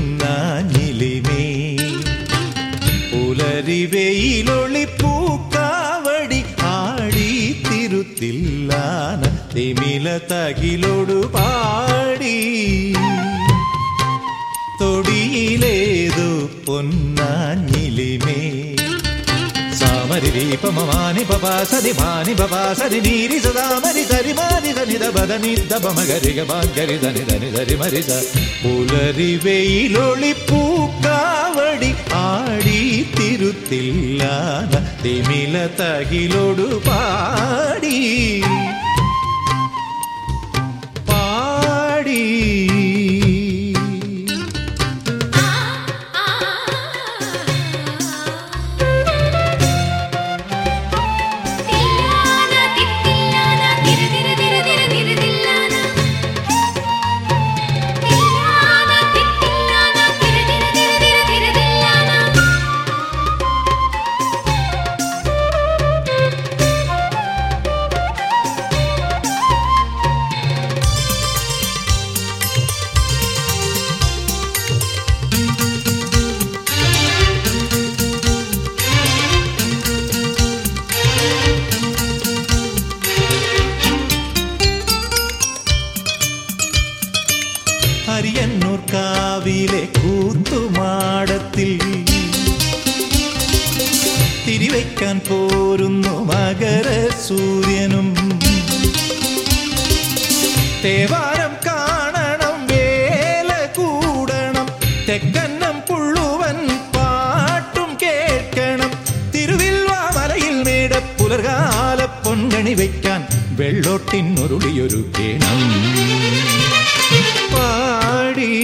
പൊന്നാഞ്ഞിലിമേ പുലരിവെയിലൊളിപ്പൂക്കാവടി ആടി തിരുത്തില്ലാന തിമില തകിലൊടു പാടി തൊടിയിലേതു പൊന്നാഞ്ഞിലിമേ സാമരിപമമാനി പപാസരി മാനി പപാസരി നീരി സദാമരി സരി മാരി സനിത ബദനി ദബമഗരിഗ ബാഗരി ധനി ധനി ധരി മരിസ പുലരിവെയിലൊളിപ്പൂക്കാവടി ആടി തിരുത്തില്ലാന തിമില തകിലൊടു പാടി പാടി ഹരിയന്നൂർ കാവിലെ കൂത്തുമാടത്തിൽ തിരിവയ്ക്കാൻ പോരുന്നു മകര സൂര്യനും തേവാരം കാണണം വേല കൂടണം തെക്കന്നം പുള്ളുവൻ പാട്ടും കേൾക്കണം തിരുവിൽവാമലയിൽ മേട പുലർകാല പൊൻകണി വയ്ക്കാൻ വെള്ളോട്ടിനുരുളിയൊരുക്കേണം പാടി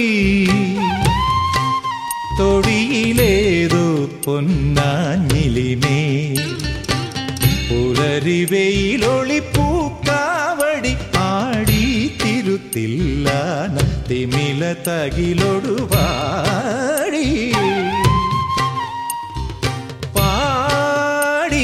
തൊടിയിലേതു പൊന്നാഞ്ഞിലിമേ പുലരിവെയിലൊളിപ്പൂക്കാവടി ആടി തിരുത്തില്ലാന തിമില തകിലൊടു പാടി പാടി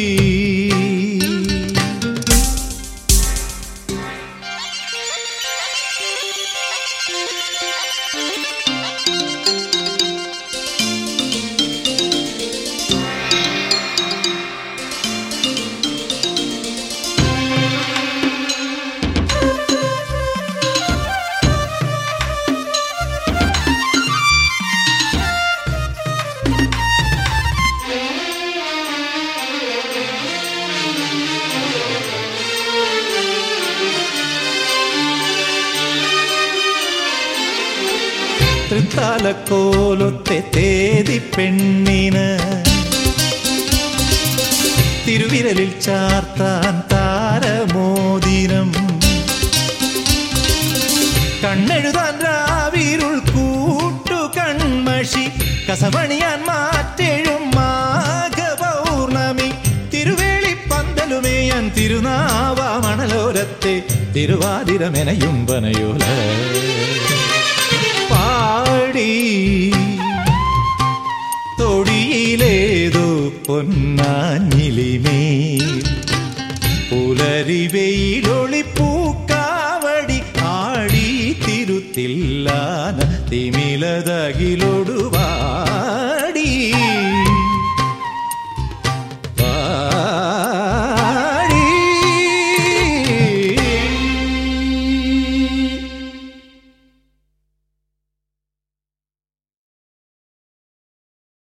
തൃത്താലക്കോലൊത്തെ തേതി പെണ്ണിന് തിരുവിരലിൽ ചാർത്താൻ താരമോതിരം കണ്ണെഴുതാൻ രാവിരുൾ കൂട്ടു കൺമഷി കസവണിയാൻ മാറ്റെഴും മാഘപൗർണമി തിരുവേളി പന്തലുമേയാൻ തിരുനാവ മണലോരത്തെ തിരുവാതിരമെനയും പനയോല പാടി തൊടിയിലേതു പൊന്നാഞ്ഞിലിമേ പുലരിവെയിലൊളിപ്പൂക്കാവടി ആടി തിരുത്തില്ലാന തിമില തകിലൊടു